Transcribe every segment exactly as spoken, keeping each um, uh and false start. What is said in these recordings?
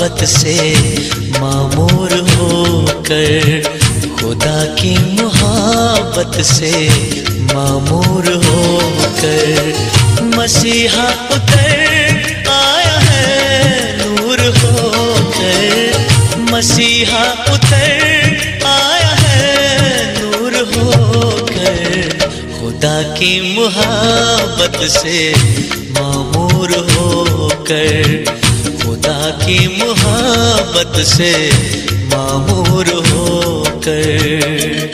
मोहब्बत से मामूर होकर, खुदा की मोहब्बत से मामूर होकर मसीहा उतर आया है नूर होकर, मसीहा उतर आया है नूर होकर, खुदा की मोहब्बत से मामूर होकर, खुदा की मोहब्बत से मामूर होकर।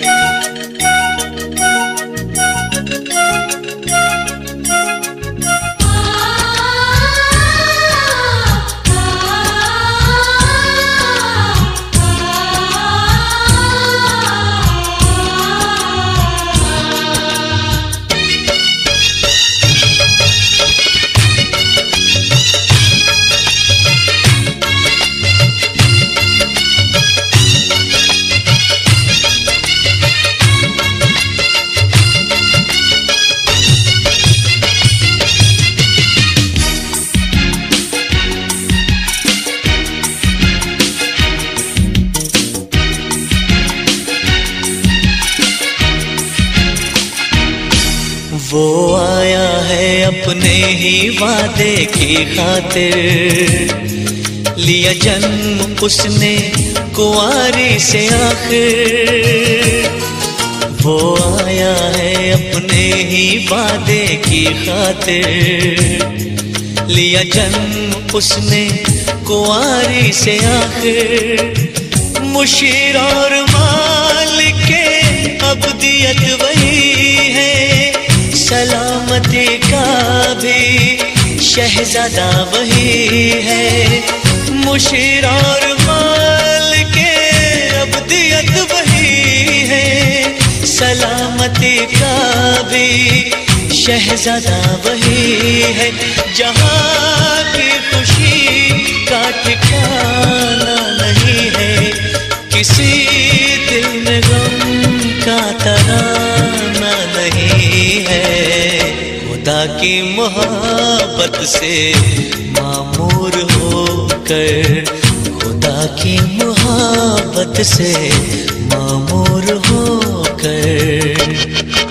वो आया है अपने ही वादे की खातिर, लिया जन्म उसने कुंवारी से आखिर। वो आया है अपने ही वादे की खातिर, लिया जन्म उसने कुंवारी से आखिर। मुशीर और मालिक के अब्दियत वही है, सलामती का भी शहजादा वही है। मुशीर और मालिक के अब्दियत वही है, सलामती का भी शहजादा वही है। जहाँ की खुशी का ठिकाना नहीं है, किसी दिल में गम का तराना नहीं है। खुदा की मोहब्बत से मामूर होकर, खुदा की मोहब्बत से मामूर होकर।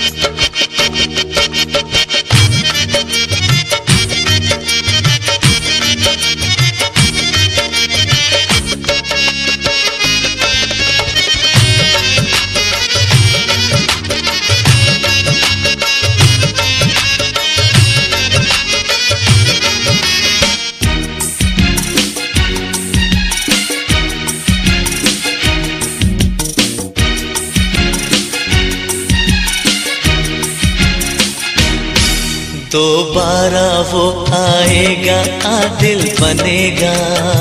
दोबारा वो आएगा आदिल बनेगा,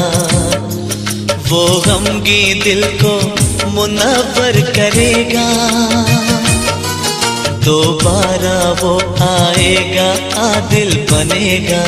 वो गमगी दिल को मुनव्वर करेगा। दोबारा वो आएगा आदिल बनेगा,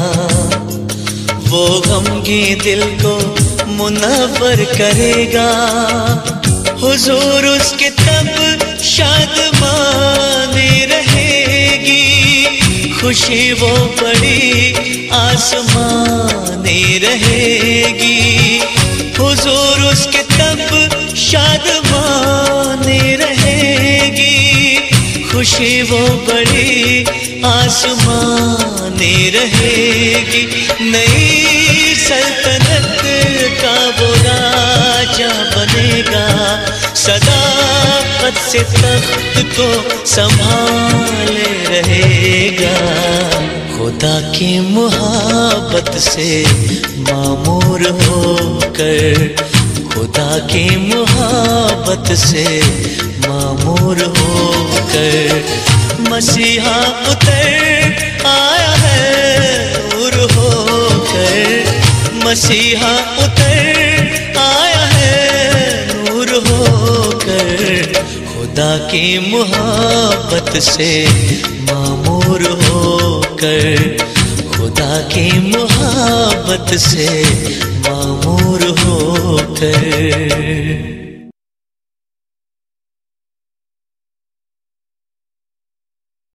वो गमगी दिल को मुनव्वर करेगा। हुजूर उसके तब शादमानी रहेगी, खुशी वो बड़ी आसमानी रहेगी। हुजूर उसके तब शादमानी रहेगी, खुशी वो बड़ी आसमानी रहेगी। नई सल्तनत का वो राजा बनेगा, सदाकत से तख्त को संभाले रहेगा। खुदा की मोहब्बत से मामूर होकर, खुदा की मोहब्बत से मामूर होकर मसीहा उतर आया है नूर होकर, मसीहा उतर आया है नूर होकर। खुदा की मोहब्बत से मामूर होकर, खुदा की मोहब्बत से मामूर होकर।